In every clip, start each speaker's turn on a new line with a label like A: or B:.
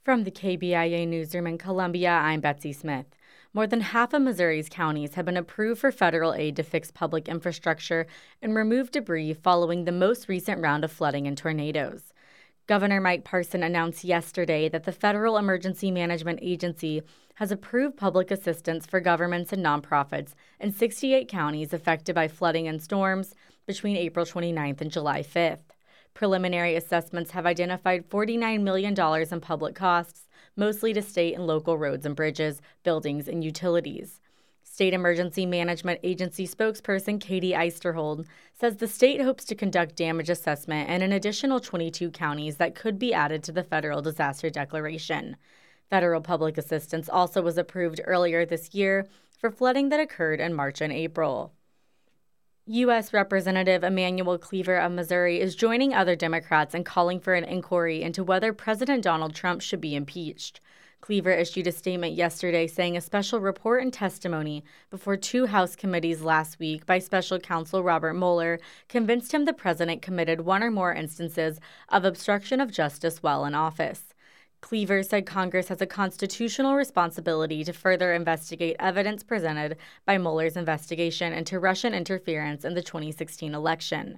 A: From the KBIA newsroom in Columbia, I'm Betsy Smith. More than half of Missouri's counties have been approved for federal aid to fix public infrastructure and remove debris following the most recent round of flooding and tornadoes. Governor Mike Parson announced yesterday that the Federal Emergency Management Agency has approved public assistance for governments and nonprofits in 68 counties affected by flooding and storms between April 29th and July 5th. Preliminary assessments have identified $49 million in public costs, mostly to state and local roads and bridges, buildings, and utilities. State Emergency Management Agency spokesperson Katie Eisterhold says the state hopes to conduct damage assessment in an additional 22 counties that could be added to the federal disaster declaration. Federal public assistance also was approved earlier this year for flooding that occurred in March and April. U.S. Representative Emanuel Cleaver of Missouri is joining other Democrats in calling for an inquiry into whether President Donald Trump should be impeached. Cleaver issued a statement yesterday saying a special report and testimony before two House committees last week by special counsel Robert Mueller convinced him the president committed one or more instances of obstruction of justice while in office. Cleaver said Congress has a constitutional responsibility to further investigate evidence presented by Mueller's investigation into Russian interference in the 2016 election.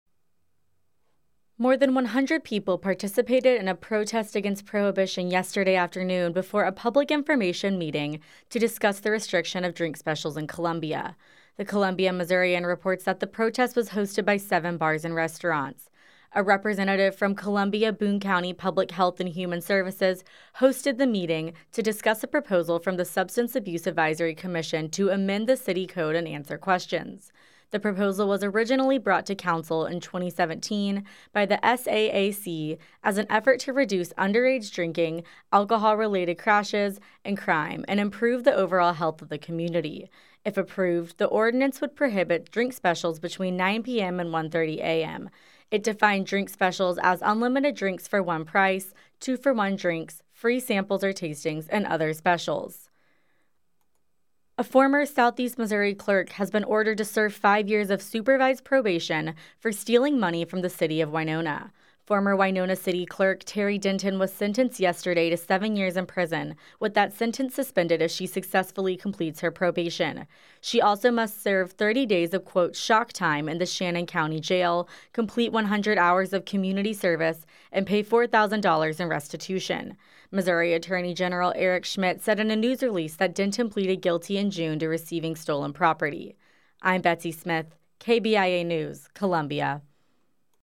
A: More than 100 people participated in a protest against prohibition yesterday afternoon before a public information meeting to discuss the restriction of drink specials in Columbia. The Columbia Missourian reports that the protest was hosted by 7 bars and restaurants. A representative from Columbia Boone County Public Health and Human Services hosted the meeting to discuss a proposal from the Substance Abuse Advisory Commission to amend the city code and answer questions. The proposal was originally brought to council in 2017 by the SAAC as an effort to reduce underage drinking, alcohol-related crashes, and crime, and improve the overall health of the community. If approved, the ordinance would prohibit drink specials between 9 p.m. and 1:30 a.m. It defined drink specials as unlimited drinks for one price, 2-for-1 drinks, free samples or tastings, and other specials. A former Southeast Missouri clerk has been ordered to serve 5 years of supervised probation for stealing money from the city of Winona. Former Winona City Clerk Terry Denton was sentenced yesterday to 7 years in prison, with that sentence suspended if she successfully completes her probation. She also must serve 30 days of, quote, shock time in the Shannon County Jail, complete 100 hours of community service, and pay $4,000 in restitution. Missouri Attorney General Eric Schmidt said in a news release that Denton pleaded guilty in June to receiving stolen property. I'm Betsy Smith, KBIA News, Columbia.